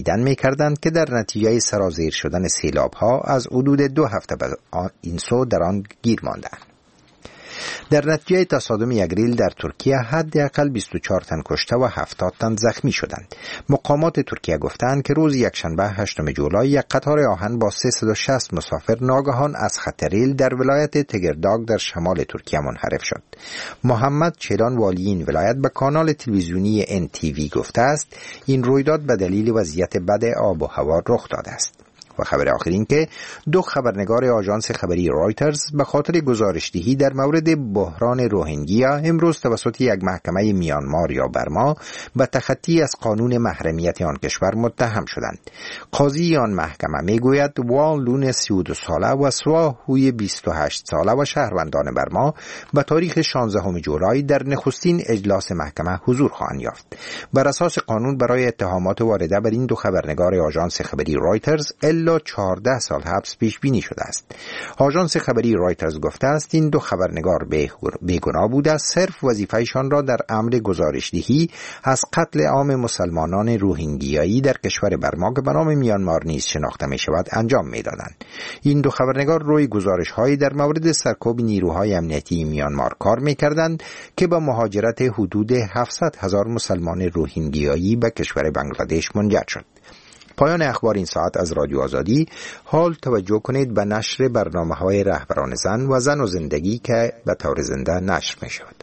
تاییدن می‌کردند که در نتیجه سرازیر شدن سیلاب‌ها از حدود 2 هفته بعد این سو در آن گیر ماندند. در نتیجه تصادم اگریل در ترکیه حداقل 24 تن کشته و 70 تن زخمی شدند. مقامات ترکیه گفتند که روز یکشنبه 8 جولای یک قطار آهن با 360 مسافر ناگهان از خط ریل در ولایت تگرداگ در شمال ترکیه منحرف شد. محمد چیلان والی این ولایت به کانال تلویزیونی NTV گفته است این رویداد به دلیل وضعیت بد آب و هوا رخ داده است. و خبر آخر این که 2 خبرنگار آژانس خبری رایترز به خاطر گزارشدهی در مورد بحران روهینگیا امروز توسط یک محکمه میانمار یا برما به تخطی از قانون محرمیت آن کشور متهم شدند. قاضی آن محکمه میگوید وان لون 32 ساله و سوا هوی 28 ساله و شهروندان برما به تاریخ 16 جولای در نخستین اجلاس محکمه حضور خواهند یافت. بر اساس قانون برای اتهامات وارده بر این 2 خبرنگار آژانس خبری رایترز الا 14 سال حبس پیش بینی شده است. آژانس خبری رایترز گفته است این 2 خبرنگار بیگناه بوده، صرف وظیفه‌شان را در امر گزارشدهی از قتل عام مسلمانان روهینگیایی در کشور برما که به نام میانمار نیز شناخته می شود انجام می دادند. این 2 خبرنگار روی گزارش‌هایی در مورد سرکوب نیروهای امنیتی میانمار کار می کردند که به مهاجرت حدود 700,000 مسلمان روهینگیایی به کشور بنگلادش منجر شد. پایان اخبار این ساعت از رادیو آزادی. حال توجه کنید به نشر برنامه‌های رهبران زن و زن و زندگی که به طور زنده نشر می شود.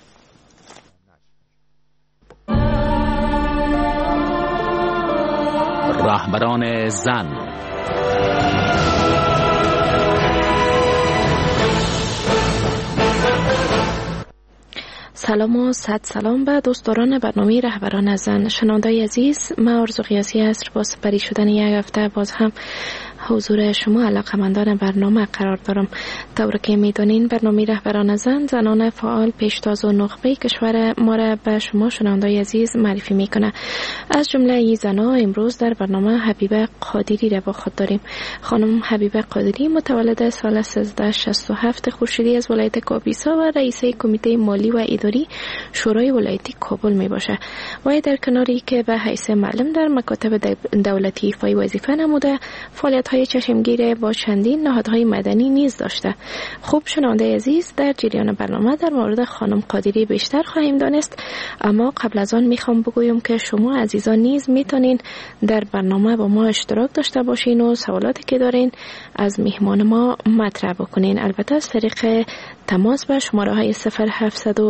رهبران زن. سلام و صد سلام به دوستداران برنامه رهبران زن. شنوندای عزیز، من آرزو قیاسی هست. با سپری شدن یک هفته باز هم حضور شما علاقه‌مندان برنامه قرار دارم. طور که میدونین برنامه رهبران زن زنان فعال، پیشتاز و نخبه کشور ما را به شما شنوندای عزیز معرفی میکنه. از جمله این زنها امروز در برنامه حبیبه قادری را با خود داریم. خانم حبیبه قادری متولد سال 1367 خورشیدی از ولایت کاپیسا و رئیسه کمیته مالی و اداری شورای ولایتی کابل می باشه. و در کناری که به حیث معلم در مکاتب دولتی ایفای وظیفه نموده، فعالیت‌های چشمگیر با چندین نهادهای مدنی نیز داشته. خوب شنونده عزیز، در جریان برنامه در مورد خانم قادری بیشتر خواهیم دانست، اما قبل از آن میخوام بگویم که شما عزیزان نیز میتونین در برنامه با ما اشتراک داشته باشین و سوالاتی که دارین از میهمان ما مطرح بکنین. البته از طریق تماس به شماره های 0700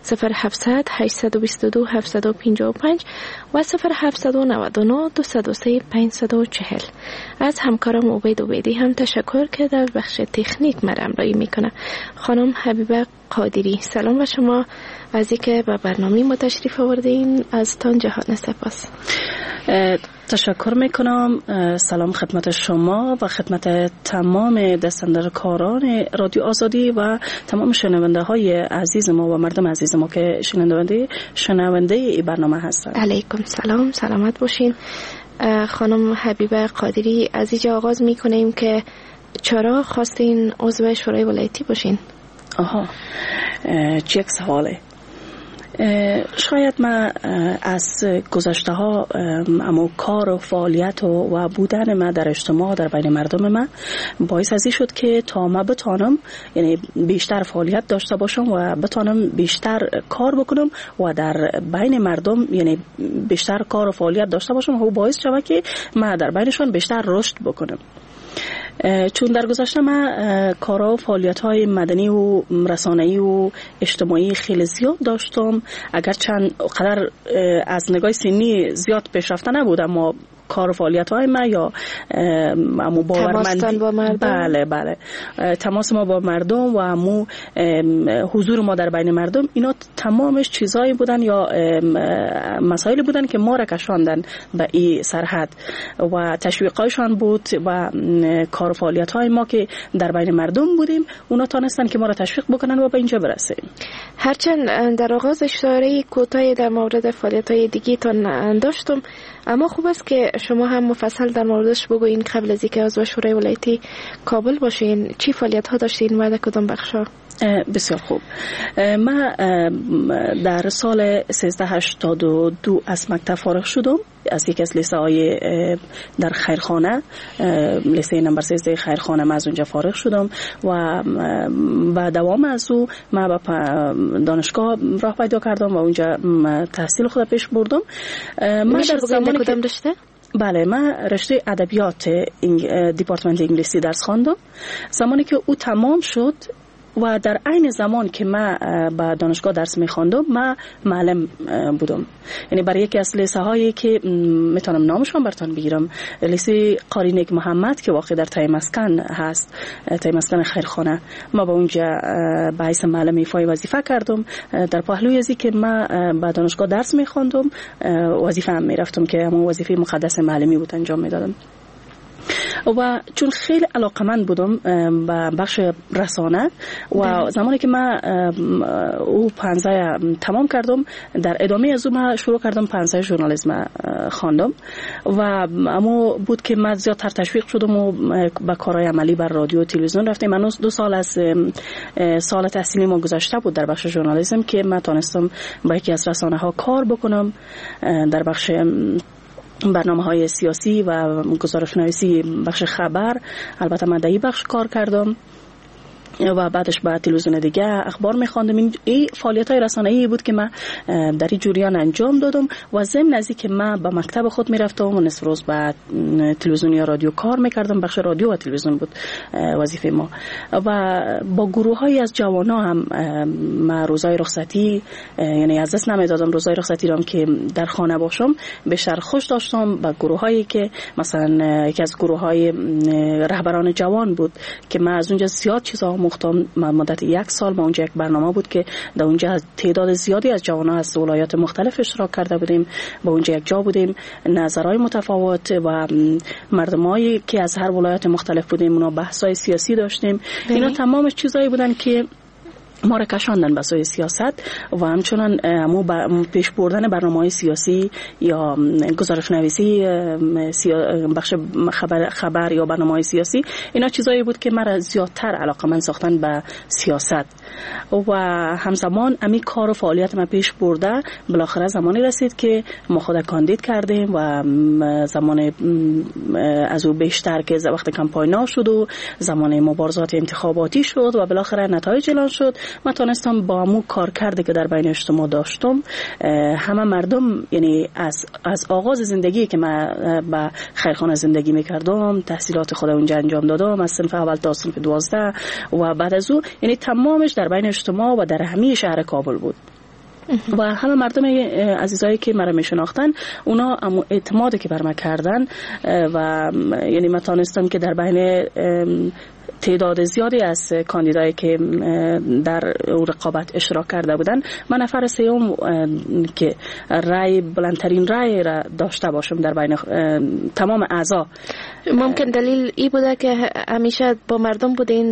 822 755 و 0799 203 540. از همکارم عبید عبیدی هم تشکر که در بخش تکنیک مرا همراهی میکنه. خانم حبیبه قادری، سلام به شما. از اینکه به برنامه ما تشریف آوردین از تان جهان سپاس. تشکر میکنم. سلام خدمت شما و خدمت تمام دستاندرکاران رادیو آزادی و تمام شنونده های عزیز ما و مردم عزیز ما که شنونده ای برنامه هستند. علیکم سلام، سلامت باشین. خانم حبیبه قادری، از اینجا آغاز میکنیم که چرا خواستین عضو شورای ولایتی باشین؟ یک سواله. شاید من از گذشته ها اما کار و فعالیت و بودن من در اجتماع در بین مردم من باعث ازی شد که تا من بتانم یعنی بیشتر فعالیت داشته باشم و بتانم بیشتر کار بکنم و در بین مردم یعنی بیشتر کار و فعالیت داشته باشم و باعث شد که من در بینشان بیشتر رشد بکنم. چون در گذشته من کارا و فعالیت‌های مدنی و رسانه‌ای و اجتماعی خیلی زیاد داشتم، اگر چند قدر از نگاه سنی زیاد پیشرفته نبودم، اما کار و فعالیت‌های ما یا امو باورمندی با مردم. بله تماس ما با مردم و امو حضور ما در بین مردم، اینا تمامش چیزایی بودن یا مسائلی بودن که ما را کشاندن به این سرحد و تشویقایشان بود و کار و فعالیت‌های ما که در بین مردم بودیم اونا تانستن که ما را تشویق بکنن و به اینجا برسیم. هرچند در آغاز اشاره کوتاهی در مورد فعالیت‌های دیگه تان داشتم، اما خوب است که شما هم مفصل در موردش بگوین قبل از اینکه عضو شورای ولایتی کابل باشین. چی فعالیت‌ها داشتین و در کدام بخش‌ها؟ بسیار خوب. من در سال 1382 از مکتب فارغ شدم، از یکی از لیسه های در خیرخانه، لیسه نمبر 13 خیرخانه. من از اونجا فارغ شدم و دوام از او من به دانشگاه راه پیدا کردم و اونجا تحصیل خود پیش بردم. من در زمانی کدام رشته؟ بله، من رشته ادبیات دیپارتمنت انگلیسی درس خواندم. زمانی که او تمام شد و در عین زمان که من با دانشگاه درس می‌خواندم، من معلم بودم. یعنی برای یکی از لیسه هایی که میتونم نامش رو براتون بگیرم، لیسه قاری نیک محمد که واقع در تایمسکن هست، تایمسکن خیرخانه، ما با اونجا به حیث معلم ایفای وظیفه کردم. در پهلوی ازی که من با دانشگاه درس می‌خواندم، وظیفه هم میرفتم که همون وظیفه مقدس معلمی بود انجام میدادم. و چون خیلی علاقمند بودم به بخش رسانه و زمانی که من او 15 تمام کردم، در ادامه از اون من شروع کردم 15 ژورنالیسم خواندم و اما بود که من زیادتر تشویق شدم و به کارهای عملی بر رادیو و تلویزیون رفتم. من 2 سال از سال تحصیلی ما گذشته بود در بخش ژورنالیسم که من تونستم با یکی از رسانه ها کار بکنم در بخش برنامه‌های سیاسی و گزارش‌نویسی بخش خبر. البته من در این بخش کار کردم و بعدش با تلویزیون دیگه اخبار می‌خواندم. این فعالیت‌های رسانه‌ای بود که من در این جریان انجام دادم و ضمن از اینکه من به مکتب خود می‌رفتم و نصف روز با تلویزیون یا رادیو کار می‌کردم. بخش رادیو و تلویزیون بود وظیفه ما و با گروه‌های از جوان‌ها هم من روزهای رخصتی، یعنی از دست نمی‌دادم روزهای رخصتی رو که در خانه باشم، بیشتر خوش داشتم با گروه‌هایی که مثلا یکی از گروه‌های رهبران جوان بود که من از اونجا زیاد چیزا مختم. مدت 1 سال ما اونجا یک برنامه بود که در اونجا تعداد زیادی از جوانان از ولایات مختلف اشتراک کرده بودیم، با اونجا یک جا بودیم، نظرهای متفاوت و مردمایی که از هر ولایت مختلف بودیم اونا بحث‌های سیاسی داشتیم. اینا تمامش چیزایی بودن که ما را کشاندن به سوی سیاست و همچنان پیش بردن برنامه‌های سیاسی یا گزارش‌نویسی بخش خبر یا برنامه‌های سیاسی. اینا چیزایی بود که مرا زیادتر علاقه‌مند ساختن به سیاست و همزمان امی کار و فعالیت ما پیش برده. بالاخره زمانی رسید که ما خود کاندید کردیم و زمان از او بیشتر که وقت کمپاین شد و زمان مبارزات انتخاباتی شد و بالاخره نتایج اعلان شد. من تونستم با همون کار کرده که در بین اجتماع داشتم، همه مردم، یعنی از آغاز زندگی که من با خیرخانه زندگی میکردم، تحصیلات خود اونجا انجام دادم از صنف اول تا صنف 12 و بعد از او یعنی تمامش در بین اجتماع و در همه شهر کابل بود و همه مردم عزیزایی که مرا میشناختن اونا اعتمادی که بر من کردن و یعنی من تونستم که در بین تعداد زیادی از کاندیدایی که در رقابت اشتراک کرده بودن من نفر سوم که رای بلندترین رای را داشته باشم در بین تمام اعضا. ممکن دلیل ای بوده که همیشه با مردم بودین،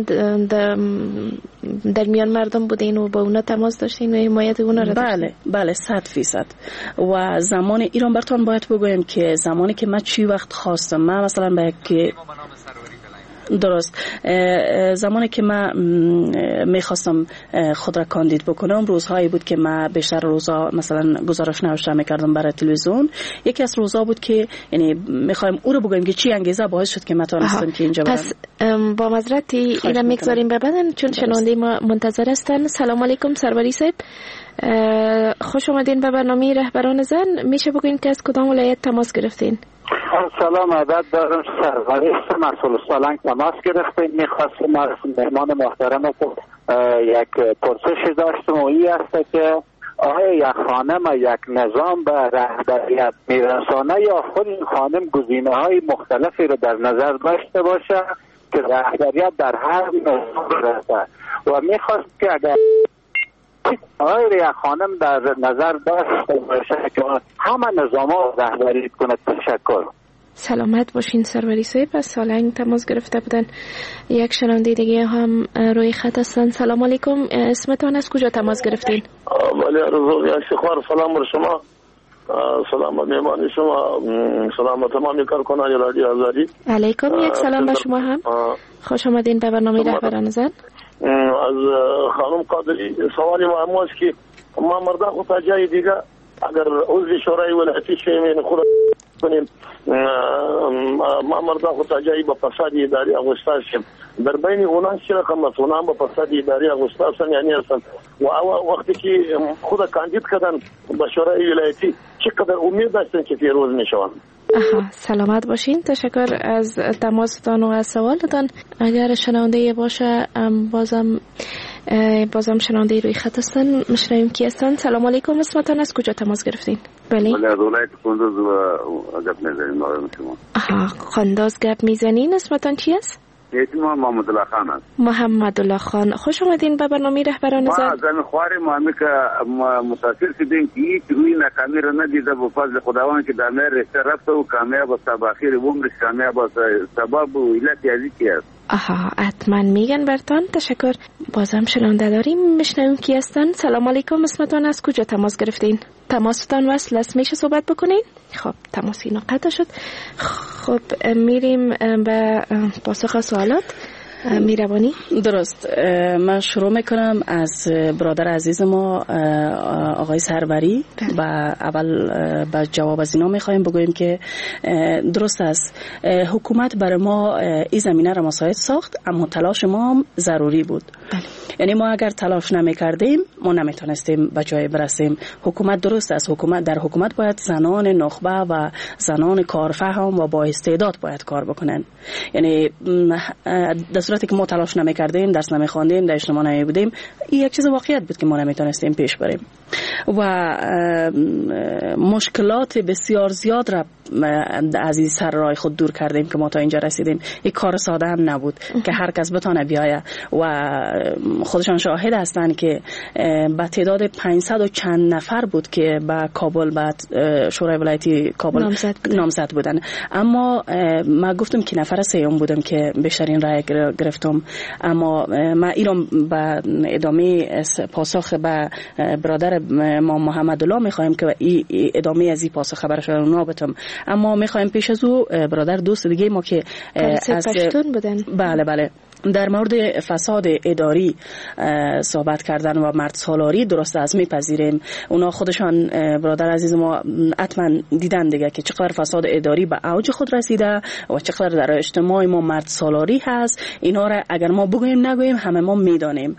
در میان مردم بودین و با اونا تماس داشتین و حمایت اونا را داشتین؟ بله 100%. و زمان ایران براتون باید بگویم که زمانی که من چی وقت خواستم، من مثلا به که درست زمانی که من میخواستم خود را کاندید بکنم، روزهایی بود که من بیشتر روزا مثلا گزارش نوشته میکردم برای تلویزیون. یکی از روزا بود که یعنی میخوایم او رو بگویم که چی انگیزه باعث شد که من تونستم که اینجا برم. پس با معذرت اینا میگذاریم به بعدن چون شنونده ما منتظر هستن. سلام علیکم سروری صاحب، خوش آمدین به برنامه رهبران زن. میشه بگوین که از کدام ولایت تماس گرفتین؟ سلام، عدد دارم. سروری مسئول سالنگ تماس گرفتیم. میخواستیم از مهمان محترم یک پرسشی داشتم و این است که آیا یک خانم یک نظام به رهبریت میرسانه یا خود این خانم گزینه های مختلفی رو در نظر داشته باشه که رهبریت در هر نظام برسه و میخواست که اگر آیا یک خانم در نظر داشته باشه که همه نظام ها رهبری کنه. تشکر. سلامت باشین سروری صاحب، از سالنگ تماس گرفته بودن. یک شنونده دیگه هم روی خط هستن. سلام علیکم، اسمتان از کجا تماس گرفتین؟ ولی رضوی افتخار. سلام بر شما، سلام بر مهمان شما، سلام بر تمامی کارکنان رادیو آزادی. علیکم یک سلام به شما هم. خوش آمدین به برنامه رهبران زن. از خانم قادری سوالی ما است که ما مردا خود تا جای دیگه اگر عضو شورای ولایتی شیم خود کنیم ما مردا خود تا جایی با فساد اداری اغوستار شیم در بین اونها چه رقم است اونها با فساد اداری اغوستار شدن یعنی اصلا و وقتی که خود کاندید کردن با شورای ولایتی چقدر امید داشتن که پیروز میشوند. سلامت باشین. تشکر از تماستان و از سوالتان. اگر شنونده باشه بازم شنونده روی خط هستن میشنویم کی هستن. سلام علیکم، اسمتان از کجا تماس گرفتین؟ بله از ولایت قندوز گپ میزنیم. قندوز گپ میزنین. اسمتان چی است؟ اسم محمد الله خان است. محمد الله خان، خوش آمدین به برنامه رهبران زن. ما زن خواریم ما که متاثر شدیم که هیچ روی ناکامی را ندیده به فضل خداوند که در مهر رشته رفته و کامیاب است تا اخیر عمرش کامیاب است. سبب و علت یزیدی است. حتما میگن برتان. تشکر. بازم شنونده داریم، میشنویم کی هستن. سلام علیکم، اسمتان از کجا تماس گرفتین؟ تماستان وصل است، میشه صحبت بکنین؟ خب تماس اینا قطع شد. خب میریم به پاسخ سوالات. میروانی درست. من شروع میکنم از برادر عزیز ما آقای سروری و اول با جواب از اینا میخوایم بگوییم که درست است، حکومت برای ما این زمینه را مساعد ساخت، اما تلاش ما هم ضروری بود. یعنی ما اگر تلاش نمیکردیم ما نمیتونستیم به جای برسیم. حکومت درست است، در حکومت باید زنان نخبه و زنان کارفهم و با استعداد باید کار بکنن. یعنی در صورتی که ما تلاش نمیکردیم، درس نمیخواندیم، در اجتماع نمیبودیم، این یک چیز واقعیت بود که ما نمیتونستیم پیش بریم و مشکلات بسیار زیاد را از این سر راه خود دور کردیم که ما تا اینجا رسیدیم. این کار ساده هم نبود که هر کس بتونه بیایه و خودشان شاهد هستند که با تعداد 500 و چند نفر بود که با کابل بعد شورای ولایتی کابل نامزد بودن. اما من گفتم که نفر سوم بودم که بیشترین رای گرفتم. اما ما ایران با ادامه پاسخ به برادر ما محمد الله میخوایم که ادامه از این پاسخ خبرش رو نابتم. اما میخوایم پیش از او برادر دوست دیگه ما که از پشتون بودن، بله در مورد فساد اداری صحبت کردن و مرد سالاری درست از میپذیریم. اونا خودشان برادر عزیز ما حتما دیدن دیگه که چقدر فساد اداری به اوج خود رسیده و چقدر در اجتماع ما مرد سالاری هست. اینا را اگر ما بگوییم نگوییم همه ما میدانیم.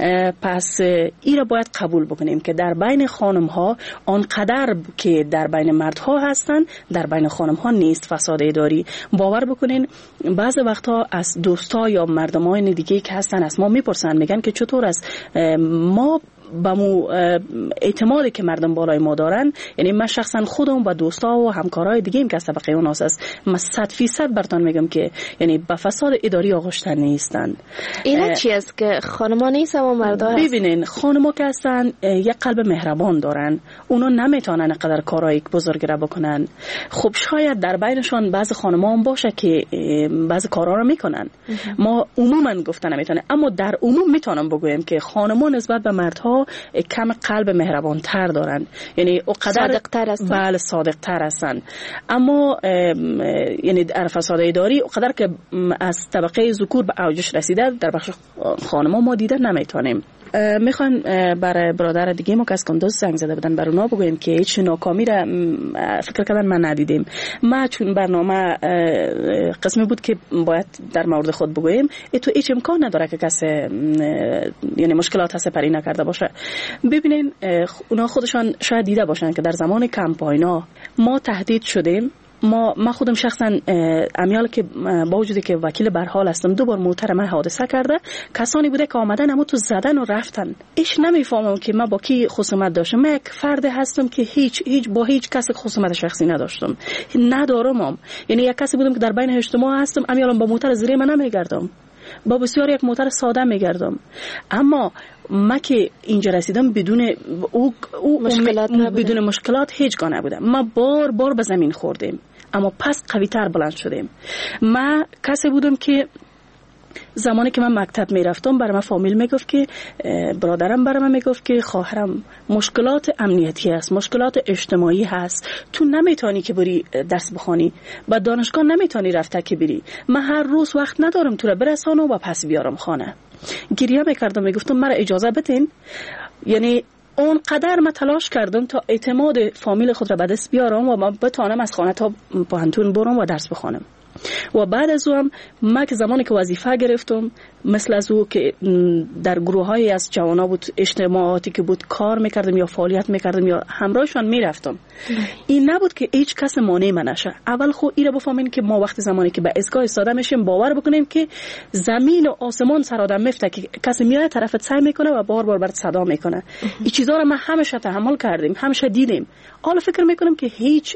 پس این را باید قبول بکنیم که در بین خانم ها آنقدر که در بین مردها هستن در بین خانم ها نیست فساد اداری. باور بکنین بعض وقتا از دوستا یا مردمان دیگه که هستن از ما میپرسن، میگن که چطور است ما با مو اعتمادی که مردم بالای ما دارن، یعنی من شخصا خودم و دوستا و همکارای دیگه ایم که از طبقه اوناس است، من 100% براتون میگم که یعنی به فساد اداری آغشته نیستن. اینا چی است که خانما نیست و مردا هست؟ ببینین خانما که هستن یک قلب مهربان دارن، اونا نمیتونن قدر کارایی بزرگ را بکنن. خب شاید در بینشون بعضی خانما هم باشه که بعضی کارا رو میکنن. ما عموما گفتن نمیتونه، اما در عموم میتونم بگویم که خانما نسبت به مردها کم قلب مهربان تر دارن، یعنی اونقدر صادق‌تر هستن. بله صادق‌تر هستن. اما یعنی در فساد اداری اونقدر که از طبقه ذکور به اوجش رسیده در بخش خانما ما دیده نمیتونیم. میخوام برای برادر دیگه ما که از کندوز زنگ زده بودن برای اونا بگویم که هیچ ناکامی را فکر کردن من ندیدیم. ما چون برنامه قسمی بود که باید در مورد خود بگویم، تو هیچ امکان نداره که کسی یعنی مشکلات هست پری نکرده باشه. ببینین اونا خودشان شاید دیده باشن که در زمان کمپاینا ما تهدید شدیم. ما خودم شخصا امیال که با وجودی که وکیل برحال هستم 2 بار موتر من حادثه کرده، کسانی بوده که آمدن اما تو زدن و رفتن. ایش نمیفهمم که من با کی خصومت داشتم. من یک فرد هستم که هیچ با هیچ کس خصومت شخصی نداشتم، ندارم. یعنی یک کسی بودم که در بین اجتماع هستم، امیالم با موتر زیر من نمیگردم، با بسیار یک موتر ساده میگردم. اما ما که اینجا رسیدم بدون بدون مشکلات هیچگاه نبودم. ما بار به زمین خوردیم اما پس قوی تر بلند شدیم. ما کسی بودم که زمانی که من مکتب میرفتم برای من فامیل میگفت که برادرم برای من میگفت که خواهرم مشکلات امنیتی هست، مشکلات اجتماعی هست، تو نمیتونی که بری درس بخونی و دانشگاه نمیتونی رفته که بری، من هر روز وقت ندارم تو را برسانم و پس بیارم خانه. گریه میکردم میگفتم مرا اجازه بدین. یعنی اون قدر من تلاش کردم تا اعتماد فامیل خود را به دست بیارم و من بتونم از خانه تا پانتون برم و درس بخونم. و بعد از اون من که زمانی که وظیفه گرفتم مثل از او که در گروه های از جوانا بود، اجتماعاتی که بود کار میکردم یا فعالیت میکردم یا همراهشان میرفتم، این نبود که هیچ کس مانع من نشه. اول خود این را بفهمین که ما وقتی زمانی که به اسکای استاده میشیم باور بکنیم که زمین و آسمان سر آدم میفته که کسی میاد طرفت سعی میکنه و بار بار برات صدا میکنه. این چیزا رو ما همیشه تحمل کردیم، همیشه دیدیم. حالا فکر میکنم که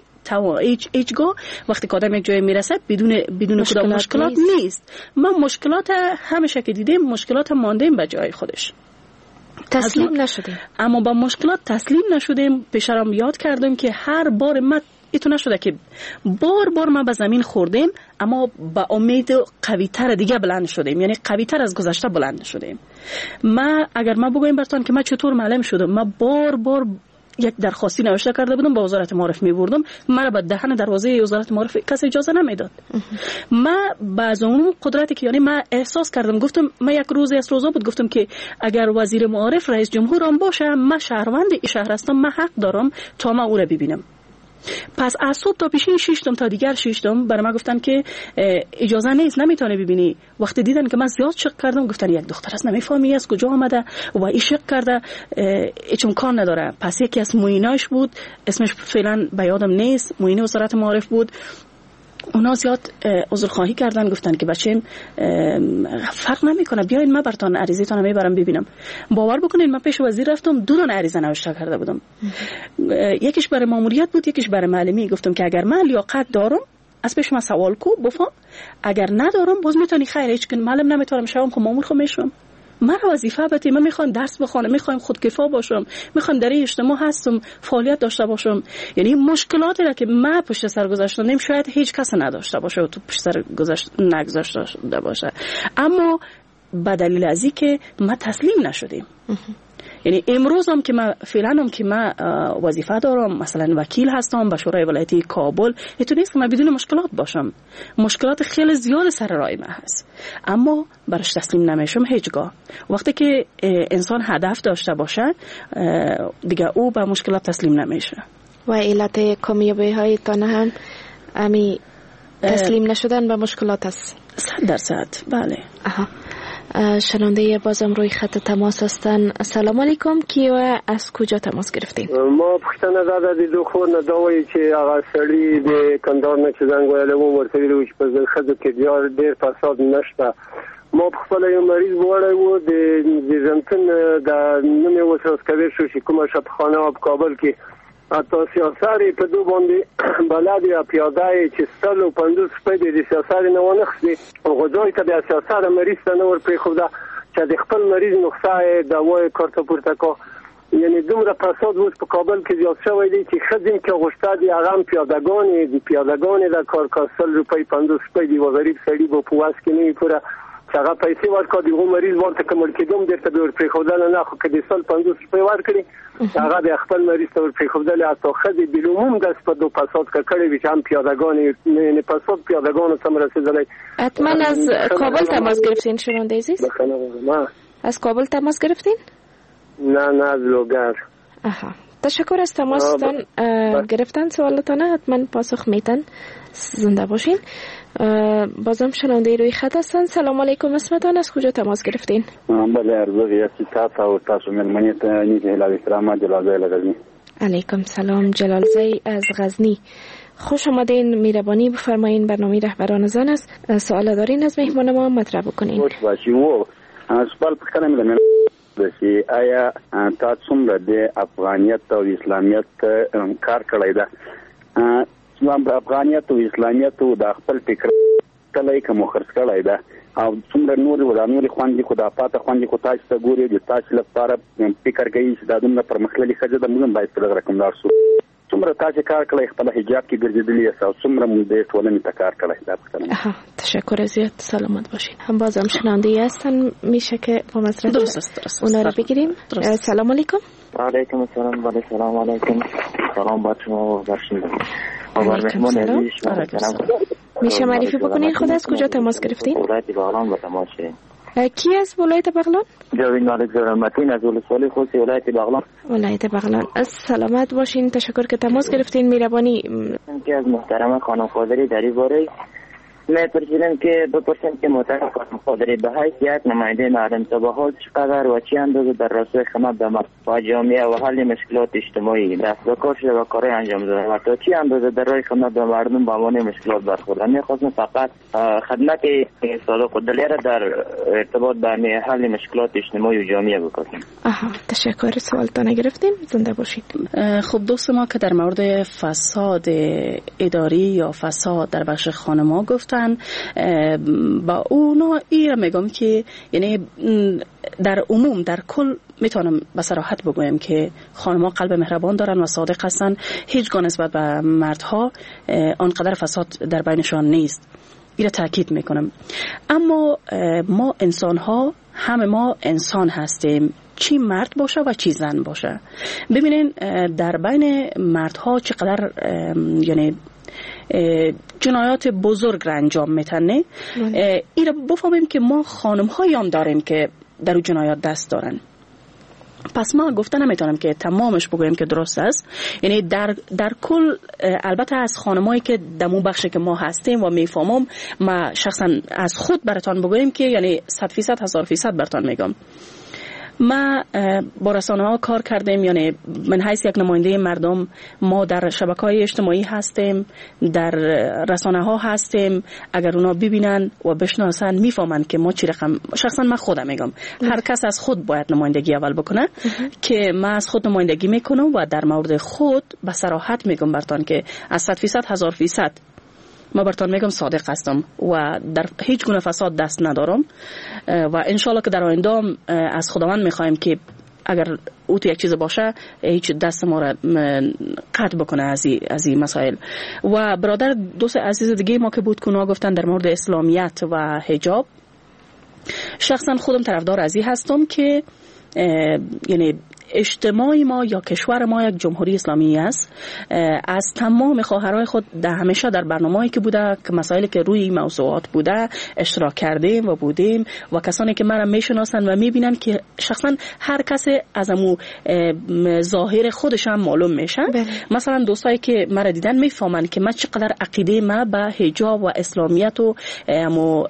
هیچگاه وقتی که آدم یک جای میرسه بدون کدام مشکلات نیست. من مشکلات همیشه که دیدیم مشکلات ماندیم به جای خودش، تسلیم نشدیم. اما با مشکلات تسلیم نشدیم. پیشرم یاد کردم که هر بار ما ایتو نشده که بار ما به زمین خوردیم اما با امید قوی تر دیگه بلند شدیم، یعنی قوی تر از گذشته بلند شدیم. اگر ما بگویم براتون که من چطور معلم شدم، من بار یک درخواستی نوشته کرده بودم، با وزارت معارف می‌بردم، مرا به دهن دروازه وزارت معارف کسی اجازه نمیداد. من بعض اون قدرتی که یعنی من احساس کردم، گفتم من یک روزی از روزا بود گفتم که اگر وزیر معارف رئیس جمهورم باشه، من شهروند این شهر هستم، من حق دارم تا من او را ببینم. پس از صبح تا پیشین شیشتم تا دیگر شیشتم برای من گفتن که اجازه نیست، نمیتونه ببینی. وقتی دیدن که من زیاد شک کردم گفتن یک دختر است نمیفهمی از کجا آمده و این شک کرده هیچ امکان نداره. پس یکی از معیناش بود، اسمش فعلا به یادم نیست، معین وزارت معارف بود. اونا زیاد عذرخواهی کردن، گفتن که بچه‌م فرق نمیکنه، بیاین من براتون عریضتون رو میبرم ببینم. باور بکنین من پیش وزیر رفتم، دو تا عریضه نوشته کرده بودم. یکیش برای ماموریت بود، یکیش برای معلمی. گفتم که اگر من لیاقت دارم از پیش من سوال کو بفهم، اگر ندارم باز میتونی خیر، هیچ کن معلم نمیتونم شوم، خب مامور خو میشم. من وظیفه بده، من میخوام درس بخونم، میخوام خودکفا باشم، میخوام در اجتماع هستم، فعالیت داشته باشم. یعنی مشکلاتی را که من پشت سر گذاشتم شاید هیچ کس نداشته باشه و تو پشت سر نگذاشته باشه، اما به دلیل از اینکه ما تسلیم نشدیم. یعنی امروز هم که من فعلا هم که من وظیفه دارم، مثلا وکیل هستم به شورای ولایتی کابل، اینطور نیست که من بدون مشکلات باشم. مشکلات خیلی زیاد سر راه من هست، اما برش تسلیم نمیشم هیچگاه. وقتی که انسان هدف داشته باشه دیگه او به مشکلات تسلیم نمیشه. و علت کامیابی های تان هم امی تسلیم نشدن به مشکلات است. 100%. بله. شنونده بازم روی خط تماس هستن. السلام علیکم، کیو از کجا تماس گرفتین؟ ما پښتنه دادا د دوه خور نه دوی چې هغه سړی د کندهار نه چې څنګه ویل وو ورته ویل چې په خزه کې ډېر فساد نشته. ما په خپل یو مریض وړی وو د ځنتن د نومې وسوسکوي شو چې کومه شفاخانه په کابل کې اته سیاساري په دوه باندې بلاد یا پیاده چې 150 په دې سیاساري نه ونخسي او غوځوي ته د سیاسار مریض نه ور پرې خو دا چې د خپل مریض نقصه د وای کارته پورته کو. یعنی دومره فساد وو په کابل کې زیات شوی دی چې خزم کې غوښته دي هغه پیادگان د کار کاسل روپۍ 50 په دی و غریب سړي بو پواس کې نه پوره هغه پیسې ورکړي دغه مریض ورته کوم کېدوم درته به ور پرې خودل نه خو کې د سال 50 په ورکړي هغه د خپل مریض ته ور پرې خودل اته خزي بلوموم د سپدو فساد کړي وي چې هم پیادگان نه فساد پیادگان سم رسیدلې. حتما از کابل تماس گرفتین شنونده عزیز؟ از کابل تماس گرفتین؟ نه از لوگر. تشکر از تماستان گرفتن سوالتان، حتما پاسخ میتن. زنده باشین. بازم شنونده روی خط هستن. سلام علیکم، اسمتان از کجا تماس گرفتین؟ بله ارزوغی یاسی تاسا و تاسو ملمنیت نیت هلاوی سلام جلالزی لغزنی. علیکم سلام جلالزی از غزنی. خوش آمدین، مهربانی بفرمایین. برنامه رهبران زن است. سوال دارین از مهمان ما مطرح بکنین. خوش باشی. و سوال پخکنه میلمن دسی آیا تا څومره د افغانیت او اسلامیت کار کړی ده؟ افغانیت او اسلامیت او د خپل فکر کله کوم خرڅ کړی ده او څومره نور خوندې خو د پاته خوندې خو تاسو ته ګوري د تاسو لپاره فکر کوي چې دا دومره پرمختللي ښځه د موږ باید په دغه رقم لاړ شو. څومره څومره تاسو کار کړی خپل حجاب کې ګرځېدلی یاست او څومره مو د ټولنې ته کار کړی دا پوښتنه. تشکر زیاد، سلامت باشین. هم بازم شنونده هستن، میشه که با مصرف اونا رو بگیریم. سلام علیکم. و علیکم السلام. و سلام علیکم. سلام بر شما و بر میشه معرفی بکنین خود از کجا تماس گرفتین؟ ولایت بغلان با تماس شدیم. کی از ولایت بغلان؟ جاوید مالک زرمتین از ولسوالی خصوصی ولایت بغلان. ولایت بغلان. سلامت باشین، تشکر که تماس گرفتین. میربانی که از محترم خانم خادری در این باره می‌پرسیدم که بپرسیم که محترم خانم خادری به حیثیت نماینده معلم طبقات چقدر و چه اندازه در راستای خدمت به جامعه و حل مشکلات اجتماعی دست به کار شده و کارهای انجام داده و تا چه اندازه در راه خدمت به مردم به عنوان مشکلات برخورده. می‌خواستم فقط خدمت صادق الدلیه را در ارتباط به حل مشکلات اجتماعی و جامعه بکنیم. تشکر، سوالتان گرفتیم. زنده باشید. خب دوست ما که در مورد فساد اداری یا فساد در بخش خانم‌ها گفتن، با اونا ایره میگم که یعنی در عموم در کل میتونم به صراحت بگویم که خانم‌ها قلب مهربان دارن و صادق هستن، هیچگاه نسبت به مردها آنقدر فساد در بینشان نیست. ایره تاکید میکنم. اما ما انسان‌ها همه ما انسان هستیم، چی مرد باشه و چی زن باشه. ببینین در بین مردها چقدر یعنی جنایات بزرگ را انجام میتنه. این را بفهمیم که ما خانم هایی هم داریم که در اون جنایات دست دارن. پس ما گفته نمیتونم که تمامش بگویم که درست است. یعنی در کل البته از خانمایی که دمو بخش که ما هستیم و میفهمم، ما شخصا از خود براتون بگویم که یعنی 100% 1000% براتون میگم. ما با رسانه ها کار کردیم، یعنی من حیث یک نماینده مردم ما در شبکه‌های اجتماعی هستیم، در رسانه ها هستیم. اگر اونا ببینن و بشناسن میفهمن که ما چی رقم. شخصا من خودم میگم هر کس از خود باید نمایندگی اول بکنه، که من از خود نمایندگی میکنم و در مورد خود به صراحت میگم براتون که از 100% 1000% ما براتون میگم صادق هستم و در هیچ گونه فساد دست ندارم و انشالله که در آینده از خداوند میخوایم که اگر او تو یک چیز باشه هیچ دست ما را قطع بکنه از این مسائل. و برادر دوست عزیز دیگه ما که بود که اونا گفتن در مورد اسلامیت و حجاب، شخصا خودم طرفدار از این هستم که یعنی اجتماع ما یا کشور ما یک جمهوری اسلامی است. از تمام خواهرای خود همیشه در برنامه‌ای که بوده که مسائلی که روی موضوعات بوده اشتراک کردیم و بودیم و کسانی که مرا میشناسن و میبینن که شخصا هر کس از امو ظاهر خودش هم معلوم میشه. مثلا دوستایی که مرا دیدن میفهمن که من چقدر عقیده ما به حجاب و اسلامیت و امو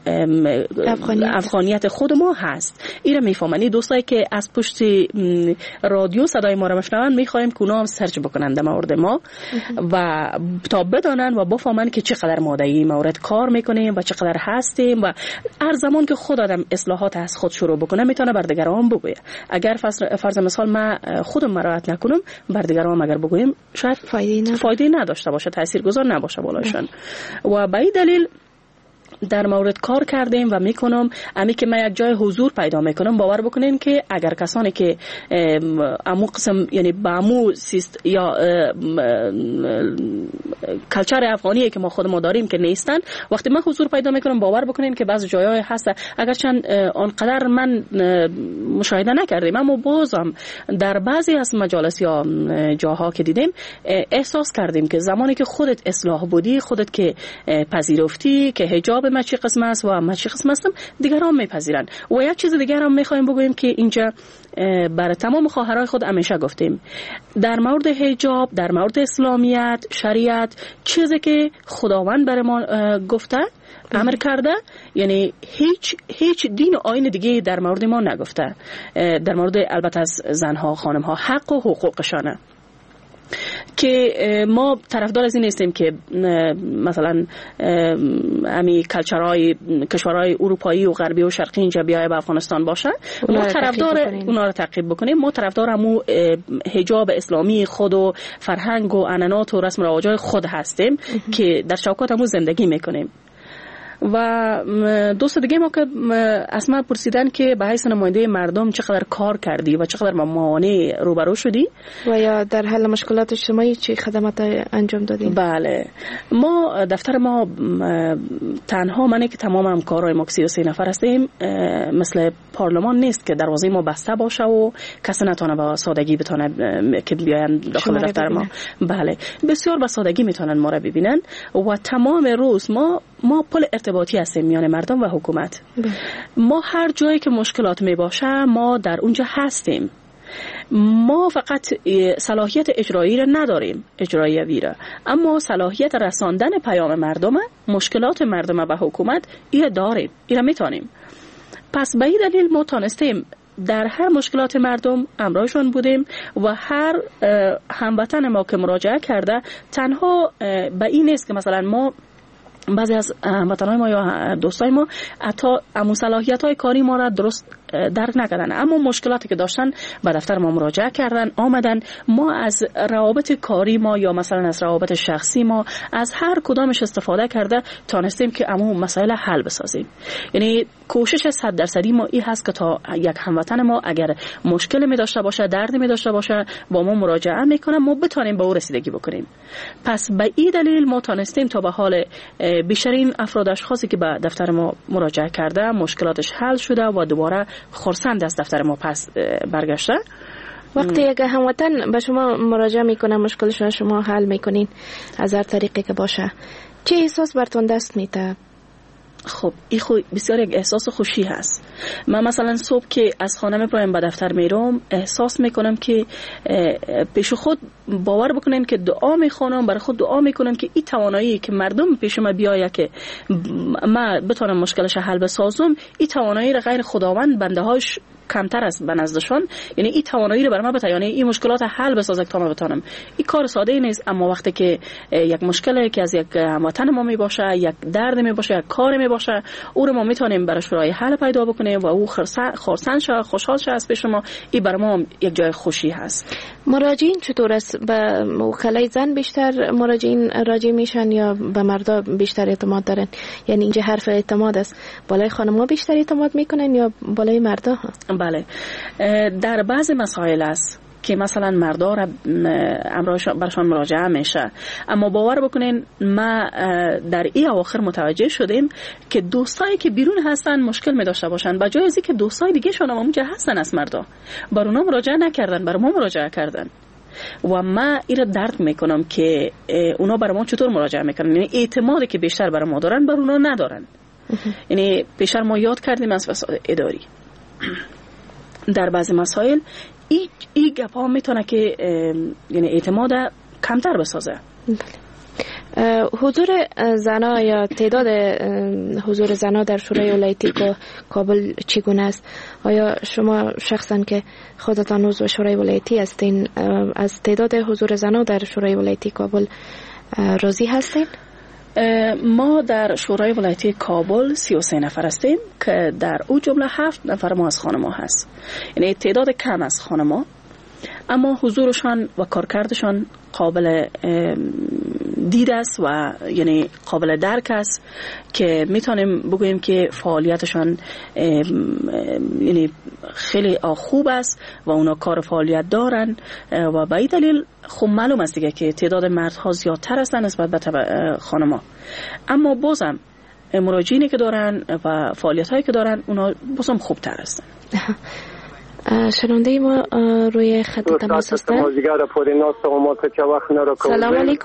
افغانیت خود ما هست. اینا میفهمن. دوستایی که از پشت رادیو صدای ما را میشنون میخوایم که اونا هم سرچ بکنن در مورد ما و تا بدانن و بفهمن که چقدر ما در این مورد کار میکنیم و چقدر هستیم و هر زمان که خود آدم اصلاحات از خود شروع بکنه میتونه بر دیگران بگویه. اگر فرض مثال من خودم مراعات نکنم بر دیگران اگر بگویم شاید فایده نداشته باشه، تاثیرگذار نباشه بالاشون. و به این دلیل در مورد کار کردیم و میکنم. امی که من یک جای حضور پیدا میکنم باور بکنین که اگر کسانی که امو قسم یعنی با امو یا کلچر افغانی که ما خود ما داریم که نیستن، وقتی من حضور پیدا میکنم باور بکنین که بعضی جایهای هست اگرچند آنقدر من مشاهده نکردیم اما بازم در بعضی از مجالس یا جاها که دیدیم احساس کردیم که زمانی که خودت اصلاح بودی، خودت که پذیرفتی که حجاب ما چی قسم است و ما چی قسم هستم، دیگران میپذیرن. و یک چیز دیگر هم میخوایم بگویم که اینجا برای تمام خواهرای خود همیشه گفتیم در مورد حجاب، در مورد اسلامیت، شریعت، چیزی که خداوند برای ما گفته امر کرده، یعنی هیچ دین و آیین دیگه در مورد ما نگفته. در مورد البته از زنها، خانمها حق و حقوقشانه که ما طرفدار از این نیستیم که مثلا امی کلچرهای کشورهای اروپایی و غربی و شرقی اینجا بیای به افغانستان باشه. ما طرفدار اونا رو تعقیب بکنیم. ما طرفدار همو حجاب اسلامی خود و فرهنگ و عنعنات و رسم و رواجای خود هستیم که در چوکات همو زندگی میکنیم. و دوست دیگه ما که از ما پرسیدن که به حیث نماینده مردم چقدر کار کردی و چقدر موانع روبرو شدی و یا در حل مشکلات اجتماعی چه خدمات انجام دادین؟ بله، ما دفتر ما تنها منه که تمام همکارای ما که 33 نفر هستیم مثل پارلمان نیست که دروازه ما بسته باشه و کسی نتونه با سادگی بتونه که بیاین داخل دفتر ما. بله، بسیار با سادگی میتونن ما را ببینن و تمام روز ما پل ارتباطی هستیم میان مردم و حکومت. ما هر جایی که مشکلات می باشه ما در اونجا هستیم. ما فقط صلاحیت اجرایی را نداریم، اجراییوی را، اما صلاحیت رساندن پیام مردم، مشکلات مردم به حکومت این داریم، این را میتونیم. پس به این دلیل ما تانستیم در هر مشکلات مردم همراهشون بودیم و هر هموطن ما که مراجعه کرده تنها به این نیست که مثلا ما بعضی از هموطنان ما یا دوستای ما حتی صلاحیت‌های کاری ما را درست درک نکردن، اما مشکلاتی که داشتن به دفتر ما مراجعه کردن، آمدن. ما از روابط کاری ما یا مثلا از روابط شخصی ما از هر کدامش استفاده کرده تانستیم که مسائل حل بسازیم. یعنی کوشش 100% ما این هست که تا یک هموطن ما اگر مشکل می داشته باشه، درد می داشته باشه، با ما مراجعه میکنه، ما بتونیم به او رسیدگی بکنیم. پس به این دلیل ما تانستیم تا به حال بیشترین افراد اشخاصی که به دفتر ما مراجعه کرده مشکلاتش حل شده و دوباره خرسند از دفتر ما پس برگشته. وقتی یک هموطن به شما مراجعه میکنه مشکلش را شما حل میکنین از هر طریقی که باشه، چه احساس برتون دست میده؟ خب این بسیار یک احساس خوشی هست. من مثلا صبح که از خانه میپایم به دفتر میرم احساس میکنم که پیش خود باور بکنین که دعا میخوانم، برای خود دعا میکنم که این توانایی که مردم پیش ما بیایه که من بتونم مشکلش حل بسازم، این توانایی را غیر خداوند بنده هاش کمتر است به نزدشان. یعنی این توانایی رو برای ما بتونه، یعنی این مشکلات حل بسازه تا ما بتونم. این کار ساده نیست، اما وقتی که یک مشکلی که از یک هموطن ما می باشه، یک درد می باشه، یک کار می باشه، او رو ما میتونیم براش راه حل پیدا بکنیم و او خرسند شه، خوشحال شه از پیش ما. این برای ما یک جای خوشی هست. مراجعین چطور است؟ به وکلای زن بیشتر مراجعین راجع میشن یا به مردا بیشتر اعتماد دارن؟ یعنی اینجا حرف اعتماد است، بالای خانم‌ها بیشتر اعتماد میکنن یا بالای مردا ها؟ بله، در بعض مسائل است که مثلا مردا را برشان مراجعه میشه، اما باور بکنین ما در این اواخر متوجه شدیم که دوستایی که بیرون هستن مشکل می داشته باشن، بجای از اینکه دوستای دیگه شون اونجا هستن از مردا بر اونا مراجعه نکردن، بر ما مراجعه کردن. و ما این را درک میکنم که اونا بر ما چطور مراجعه میکنن، یعنی اعتمادی که بیشتر بر ما دارن بر اونا ندارن. یعنی بیشتر ما یاد کردیم از فساد اداری در بعضی مسائل این گپ ها میتونه که یعنی اعتماد کمتر بسازه. حضور زنا یا تعداد حضور زنا در شورای ولایتی کابل چگونه است؟ آیا شما شخصا که خودتان عضو شورای ولایتی هستین از تعداد حضور زنا در شورای ولایتی کابل راضی هستین؟ ما در شورای ولایتی کابل 33 نفر هستیم که در او جمله 7 نفر ما از خانم‌ها هست. یعنی تعداد کم از خانم‌ها، اما حضورشان و کارکردشان قابل دید است و یعنی قابل درک است که میتونیم بگوییم که فعالیتشان یعنی خیلی خوب است و اونا کار فعالیت دارن و به این دلیل خب معلوم است دیگه که تعداد مردها زیادتر هستن نسبت به خانم‌ها. اما بازم مراجعینی که دارن و فعالیت‌هایی که دارن اونا بازم خوبتر هستن. شنونده ما روی خط تماس هستن. سلام علیکم.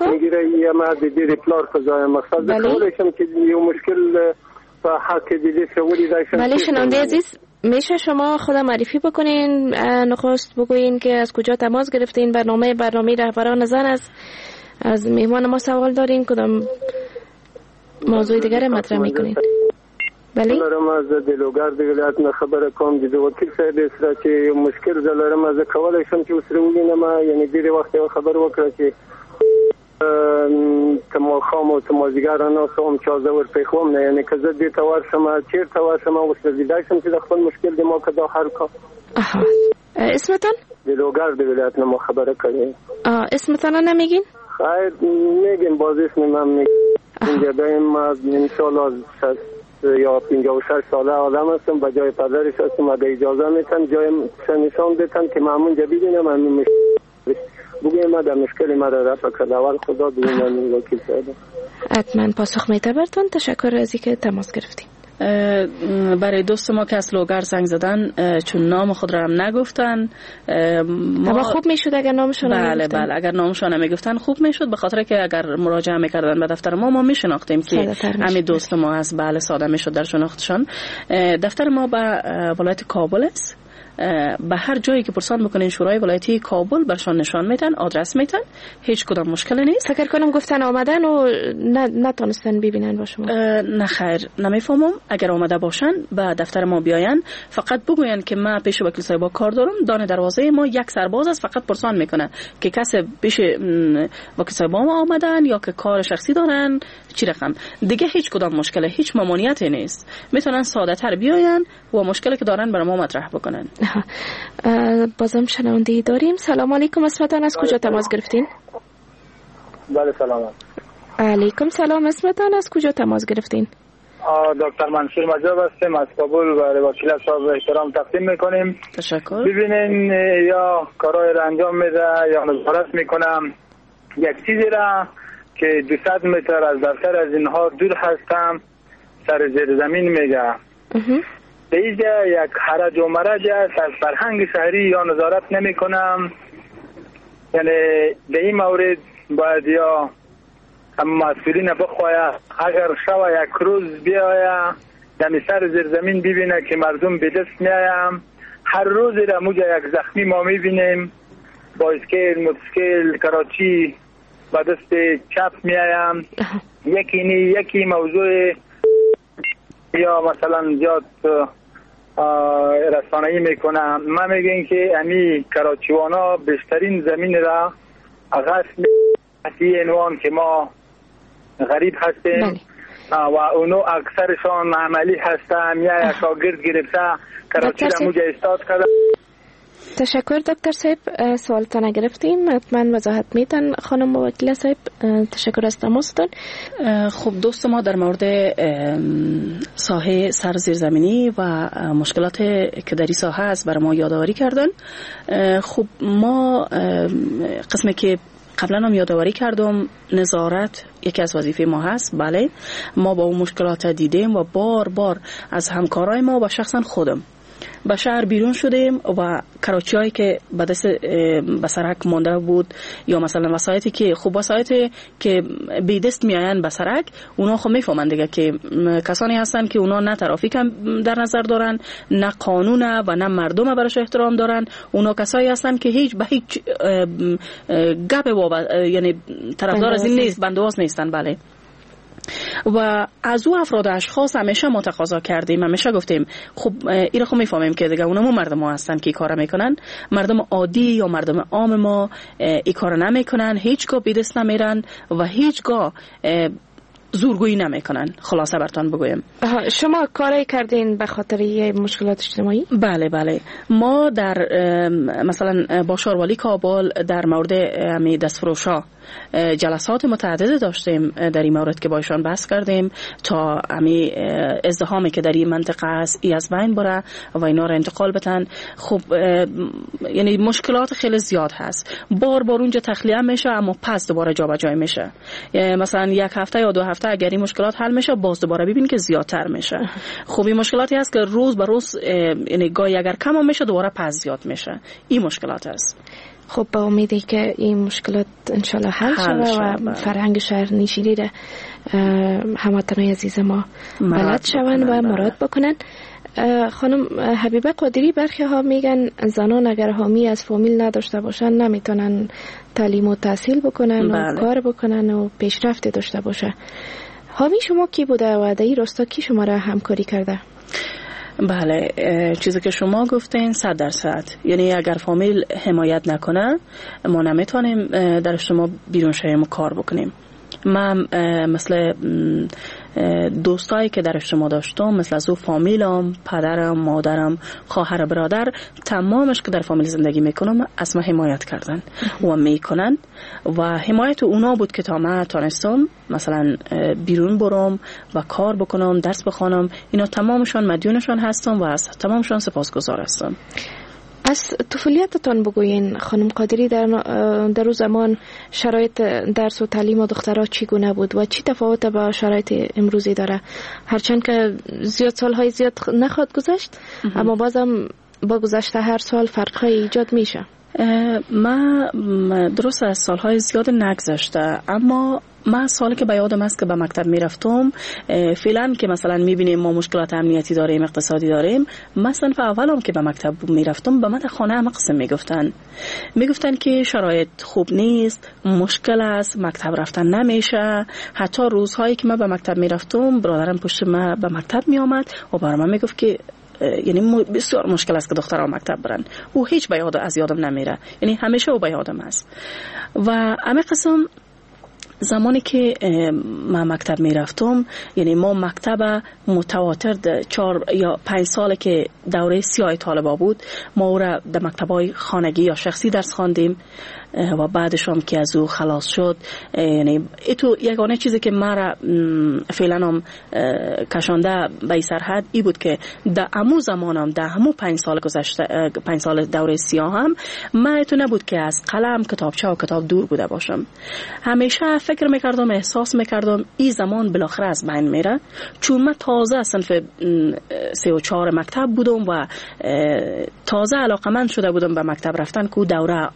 بله شنونده عزیز، میشه شما خود معرفی بکنین، نخست بگوین که از کجا تماس گرفتین؟ برنامه رهبران زن از مهمان ما سوال دارین، کدام موضوع دیگر مطرح میکنین؟ بله دلارم از دلوگرد ولایت نه خبره کوم د وکیل صاحب سره چې مشکل دلارم از کولای شم چې وسره وینم، یعنی ډیره وخت خبر وکړه چې تم خام او تم زیګار نه سوم چا زور پیخوم نه، یعنی که زه دې توار شم چیرته واشم وسره دیدای شم چې د خپل مشکل د ما کدا هر کا. اسمتان؟ دلوگرد ولایت نه خبره کړی. اسمتان نمیگین؟ خیر میگیم، باز اسم من میگم. اینجا داریم ما انشالله یا 56 ساله آدم هستم، به جای پدرش هستم. اگه اجازه میتن جای نشان بتن که من اونجا ببینم همین بگویم ما در مشکل ما را رفع کرد. اول خدا بگویم من وکیل صاحب حتما پاسخ میده برتون. تشکر از اینکه تماس گرفتین. برای دوست ما که از لوگر زنگ زدن چون نام خود را هم نگفتن، اما خوب میشد اگر نامشون نمیگفتن. بله اگر نامشون نمیگفتن خوب میشد، به خاطر که اگر مراجعه میکردن به دفتر ما میشناختیم که همین دوست ما از بله ساده میشد در شناختشان. دفتر ما به ولایت کابل است. به هر جایی که پرسان بکنین شورای ولایتی کابل برشان نشان میدن، آدرس میدن، هیچ کدام مشکلی نیست. فکر کنم گفتن آمدن و نتونستن ببینن با شما. نه خیر، نمیفهمم. اگر آمده باشن به دفتر ما بیاین، فقط بگوین که من پیش وکیل صاحب کار دارم. دانه دروازه ما یک سرباز است، فقط پرسان میکنه که کسی پیش وکیل صاحب ما آمدن یا که کار شخصی دارن چی رقم. دیگه هیچ کدام مشکلی، هیچ ممانعتی نیست. میتونن ساده تر بیاین و مشکلی که دارن برای ما مطرح بکنن. بازم شنونده داریم. سلام علیکم، اسمتان از کجا تماس گرفتین؟ بله سلام علیکم. سلام، اسمتان از کجا تماس گرفتین؟ دکتر منصور مجاب هستیم از کابل و وکیل صاحب احترام تقدیم میکنیم. تشکر. ببینین یا کارهای را انجام میده یا نظارت میکنم یک چیزی را که 200 متر از دفتر از اینها دور هستم سر زیر زمین میگه. دیگه یک حرج و مرج است از فرهنگ شهری یا نظارت نمی کنم. یعنی در این مورد باید یا مسئولین بخواید اگر شوه یک روز بیاید دمی سر زیر زمین ببینه که مردم به دست میایم. هر روز را موجه یک زخمی ما میبینیم با اسکیل موتسکیل کراچی با دست چپ میایم. یکی موضوع یا مثلا زیاد رسانه‌ای میکنم. من میگم که امی کراچیوانا بیشترین زمین را غصب عنوان که ما غریب هستیم و اونو اکثرشان عملی هستن یا شاگرد گرفته کراچی را موجه استاد کرده. تشکر دکتر صاحب، سوالتان گرفتیم. حتما وضاحت میدن خانم وکیل صاحب. تشکر از تماستون. خب دوست ما در مورد ساحه سر زیرزمینی و مشکلات که در این ساحه است برای ما یادآوری کردن. خب ما قسمی که قبلا هم یادآوری کردم نظارت یکی از وظیفه ما هست. بله ما با اون مشکلات دیدیم و بار بار از همکارای ما و شخصا خودم به شهر بیرون شدیم و کراچی هایی که به دست به سرک مانده بود یا مثلا وسایتی که خوب وسایتی که به دست میآیند به سرک، اونا خب میفهمند دیگه که کسانی هستن که اونا نه ترافیک در نظر دارن، نه قانون و نه مردم براش احترام دارن. اونا کسایی هستن که هیچ به هیچ گپ یعنی طرفدار از این نیست، بندواز نیستن. بله و از او افراد اشخاص همیشه متقاضا کردیم، همیشه گفتیم خب این رو میفهمیم که دیگه اونم مردم ها هستن که این کار میکنن. مردم عادی یا مردم عام ما این کار نمیکنن، هیچگاه به دست نمیرن و هیچگاه زورگویی نمیکنن. خلاصه براتون بگویم شما کاری کردین به خاطر یه مشکلات اجتماعی؟ بله ما در مثلا با شاروالی کابل در مورد امی دستفروشا جلسات متعدد داشتیم در این مورد که با ایشان بحث کردیم تا امی ازدحامی که در این منطقه است ای از بین بره و اینا رو انتقال بدن. خب یعنی مشکلات خیلی زیاد هست، بار اونجا تخلیه میشه اما پس دوباره جابجایی میشه. مثلا یک هفته یا 2 هفته اگر این مشکلات حل میشه باز دوباره ببین که زیادتر میشه. خب این مشکلاتی هست که روز به روز یعنی گاهی اگر کم میشه دوباره پس زیاد میشه. این مشکلات هست. خب با امیدی که این مشکلات انشالله حل شود و فرهنگ شهر نشینی را هموطنان عزیز ما بلد شوند و مراد بکنن. خانم حبیبه قادری برخی ها میگن زنان اگر حامی از فامیل نداشته باشن نمیتونن تعلیم و تحصیل بکنن و کار بکنن و پیشرفت داشته باشه. حامی شما کی بوده و در این راستا کی شما را همکاری کرده؟ بله چیزی که شما گفتین 100%. یعنی اگر فامیل حمایت نکنه ما نمیتونیم در شما بیرون شویم و کار بکنیم. من مثل دوستایی که در اجتماع داشتم مثل از او فامیلم، پدرم، مادرم، خواهر، برادر، تمامش که در فامیل زندگی میکنم از ما حمایت کردن و میکنن و حمایت اونا بود که تا من تانستم مثلا بیرون برم و کار بکنم، درس بخونم. اینا تمامشان مدیونشان هستم و از تمامشان سپاسگزار هستم. از طفولیتتان بگوین خانم قادری، در اون زمان شرایط درس و تعلیم و دخترها چگونه بود و چی تفاوت با شرایط امروزی داره؟ هرچند که سالهای زیاد نخواهد گذشت اما بازم با گذشت هر سال فرق‌های ایجاد میشه. ما درست از سالهای زیاد نگذشته، اما من سالی که به یادم است که به مکتب میرفتم فعلا که مثلا میبینیم ما مشکلات امنیتی داریم، اقتصادی داریم، مثلا اولم که به مکتب میرفتم به من در خانه همه قسم میگفتن که شرایط خوب نیست، مشکل است، مکتب رفتن نمیشه. حتی روزهایی که من به مکتب میرفتم برادرم پشت من به مکتب میآمد و برای من میگفت که یعنی بسیار مشکل است که دخترها مکتب برن. او هیچ از یادم نمیره، یعنی همیشه او به یادم است. و همه قسم زمانی که من مکتب میرفتم، یعنی ما مکتب متواتر 4 یا 5 سال که دوره سیاه طالبا بود، ما او را در مکتب‌های خانگی یا شخصی درس خواندیم و بعدش هم که از او خلاص شد. یعنی ایتو یگانه چیزی که مرا فعلا هم کشانده به سرحد ای بود که در امو زمانم، در همو 5 سال گذشته، 5 سال دوره سیاه هم من ایتو نبود که از قلم، کتابچه و کتاب دور بوده باشم. همیشه فکر میکردم، احساس میکردم این زمان بالاخره از بین میره، چون من تازه صنف 3 و 4 مکتب بودم و تازه علاقمند شده بودم به مکتب رفتن که دوره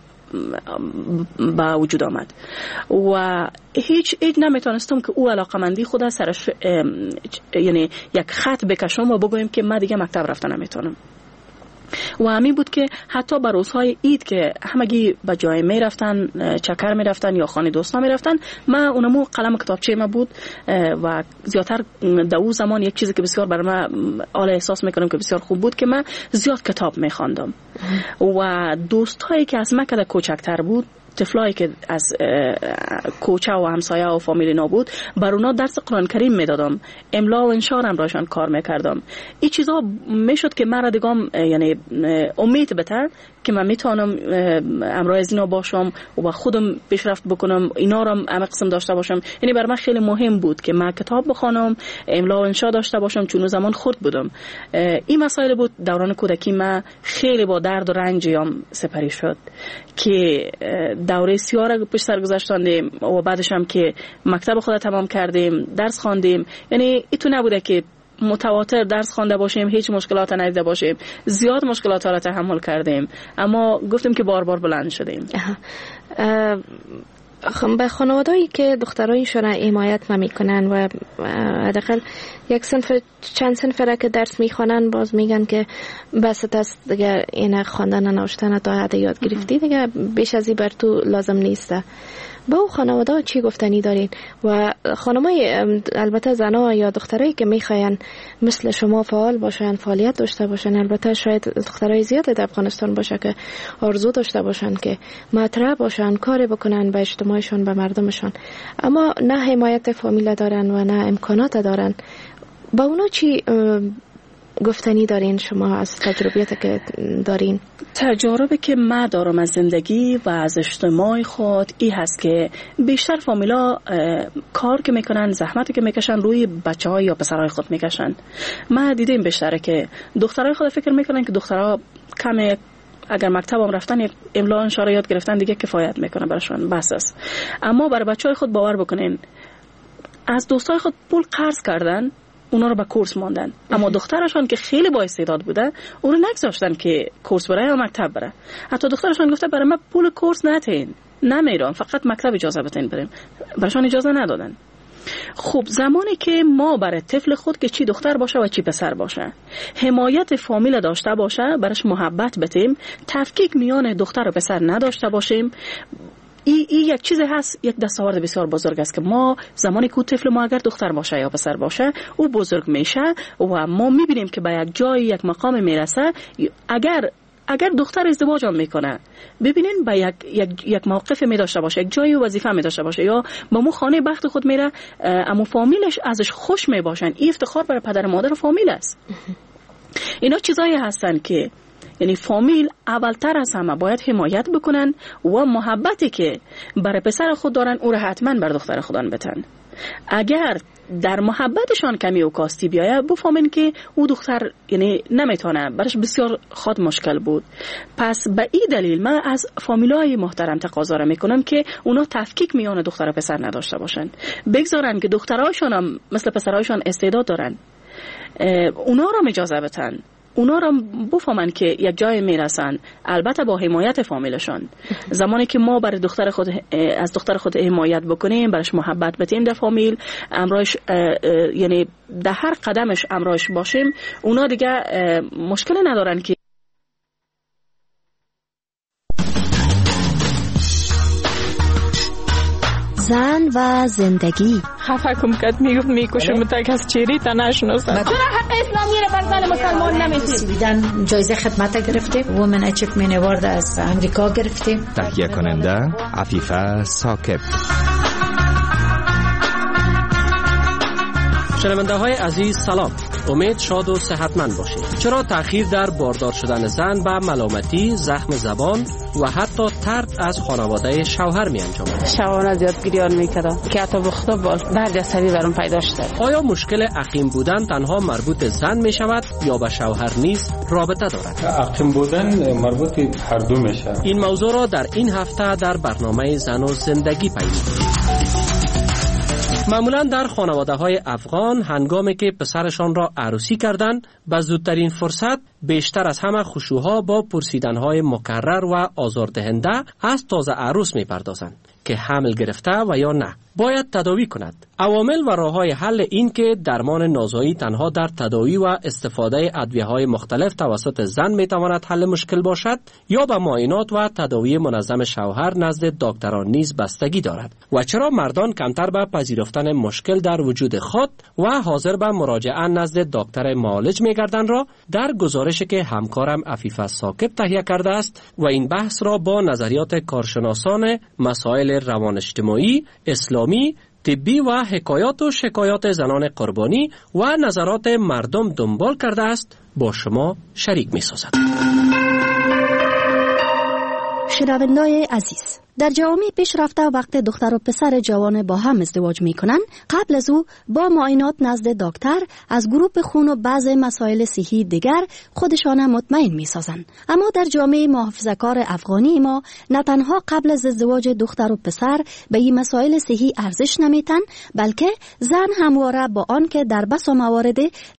با وجود آمد و هیچ نمیتونستم که او علاقمندی خود سرش یعنی یک خط بکشم و بگویم که من دیگه مکتب رفتن نمیتونم. و همین بود که حتی به روزهای عید که همگی به جای می رفتن، چکر می رفتن یا خانه دوستان می رفتن، من اونمو قلم کتابچه ما بود و زیادتر در اون زمان یک چیزی که بسیار برای من حالا احساس میکنم که بسیار خوب بود که من زیاد کتاب می خواندم و دوستایی که از من که کوچکتر بود، طفلایی که از کوچه و همسایه و فامیل نبود، بر اونا درس قرآن کریم میدادم، املا و انشارم راشان کار میکردم. این چیزا میشد که مرا دیگم یعنی امید بده که من میتونم امرای از اینا باشم و خودم پیشرفت بکنم، اینا رو هم قسم داشته باشم. یعنی برای من خیلی مهم بود که من کتاب بخونم، املا و انشا داشته باشم، چون زمان خرد بودم. این مسائل بود دوران کودکی من خیلی با درد و رنجم سپری شد که دوره سیاه را پیش سر گذاشتیم و بعدش هم که مکتب خود تمام کردیم، درس خواندیم. یعنی ایتو نبوده که متواتر درس خوانده باشیم، هیچ مشکلات ندیده باشیم، زیاد مشکلات را تحمل کردیم، اما گفتیم که بار بلند شدیم. به خانوادهایی که دخترایشون را حمایت نمیکنن و حداقل یک صنف چند صنف را که درس میخوانن باز میگن که بس است دیگه، این خواندن و نوشتن تا حد یاد گرفتی دیگه، بیش از این بر تو لازم نیسته. با او خانواده چی گفتنی دارین؟ و خانمای البته زنا یا دخترایی که میخواین مثل شما فعال باشن، فعالیت داشته باشن، البته شاید دخترای زیاد در افغانستان باشه که آرزو داشته باشن که مطرح باشن، کاری بکنن به اجتماعشون، به مردمشون، اما نه حمایت فامیل دارن و نه امکانات دارن. با اونا چی گفتنی دارین شما از تجربیت که دارین؟ تجربه که من دارم از زندگی و از اجتماع خود این هست که بیشتر فامیلا کار که میکنن، زحمتی که میکشن روی بچه های یا پسرهای خود میکشن. من دیدم بیشتره که دخترای خود فکر میکنن که دخترها کم اگر مکتب هم رفتن یک املا انشا یاد گرفتن دیگه کفایت میکنه براشون، بس است. اما برای بچه های خود باور بکنین، از دوستای خود پول قرض کردن، اونا رو به کورس ماندن، اما دخترشان که خیلی با استعداد بوده اون رو نگذاشتن که کورس بره یا مکتب بره. حتی دخترشان گفته برای من پول کورس نتین، نمیرم، فقط مکتب اجازه بتین بریم، براشان اجازه ندادن. خب زمانی که ما برای طفل خود که چی دختر باشه و چی پسر باشه حمایت فامیل داشته باشه، براش محبت بتیم، تفکیک میان دختر و پسر نداشته باشیم، این یک چیز هست، یک دستاورد بسیار بزرگ است که ما زمانی که طفل ما اگر دختر باشه یا پسر باشه او بزرگ میشه و ما میبینیم که به یک جای، یک مقام میرسه. اگر اگر دختر ازدواج هم میکنه ببینین به یک موقف می داشته باشه، یک جای وظیفه می داشته باشه یا با مو خانه بخت خود میره، اما فامیلش ازش خوش می باشن، این افتخار برای پدر مادر و فامیل است. اینا چیزایی هستن که یعنی فامیل اولتر از همه باید حمایت بکنن و محبتی که برای پسر خود دارن او را حتما بر دختر خودان بتن. اگر در محبتشان کمی و کاستی بیایه بفهمین که او دختر یعنی نمیتونه، برش بسیار خود مشکل بود. پس به این دلیل من از فامیلای محترم تقاضا میکنم که اونا تفکیک میان دختر و پسر نداشته باشن، بگذارن که دخترایشان هم مثل پسرایشان استعداد دارن، اونا را اجازه بدن، اونا را بفهمن که یک جای میرسن، البته با حمایت فامیلشان. زمانی که ما برای دختر خود از دختر خود حمایت بکنیم، برش محبت بتیم در فامیل، امرایش یعنی در هر قدمش امرایش باشیم، اونا دیگه مشکل ندارن که زن و زندگی. خفه کم کد میکشه متک از چیری تا نشناسن. چرا حق اسلامی رو بر زن مسلمان نمیدید؟ سویدن جایزه خدمت گرفته، وومن اچیومنت اوارد از امریکا گرفته. تهیه کننده عفیفه ثاقب. شنونده های عزیز سلام، امید شاد و صحتمند باشید. چرا تأخیر در باردار شدن زن به ملامتی، زخم زبان و حتی طرد از خانواده شوهر می انجامد؟ شوانه زیاد گریان میکردم که حتی بخدا درد عصبی برام پیدا شده. آیا مشکل عقیم بودن تنها مربوط زن می شود یا به شوهر نیز رابطه دارد؟ عقیم بودن مربوط هر دو میشه. این موضوع را در این هفته در برنامه زن و زندگی پیگیری. معمولا در خانواده های افغان هنگامی که پسرشان را عروسی کردند، به زودترین فرصت بیشتر از همه خشوها با پرسیدنهای مکرر و آزاردهنده از تازه عروس می پردازند که حمل گرفته و یا نه، باید تداوی کند. عوامل و راه‌های حل این که درمان نازایی تنها در تداوی و استفاده ادویه‌های مختلف توسط زن می‌تواند حل مشکل باشد یا به معاینات و تداوی منظم شوهر نزد دکتران نیز بستگی دارد و چرا مردان کمتر به پذیرفتن مشکل در وجود خود و حاضر به مراجعه نزد دکتر معالج می‌گردند را در گزارشی که همکارم عفیفه ثاقب تهیه کرده است و این بحث را با نظریات کارشناسان مسائل روان اجتماعی، اسلامی، طبی و حکایات و شکایات زنان قربانی و نظرات مردم دنبال کرده است با شما شریک می سازد. شنونده‌های عزیز، در جوامع پیشرفته وقت دختر و پسر جوان با هم ازدواج میکنن، قبل از او با معاینات نزد دکتر از گروپ خون و بعض مسائل صحی دیگر خودشان مطمئن میسازن. اما در جامعه محافظه‌کار افغانی ما نه تنها قبل از ازدواج دختر و پسر به این مسائل صحی ارزش نمیتن، بلکه زن همواره با آن که در بسا موارد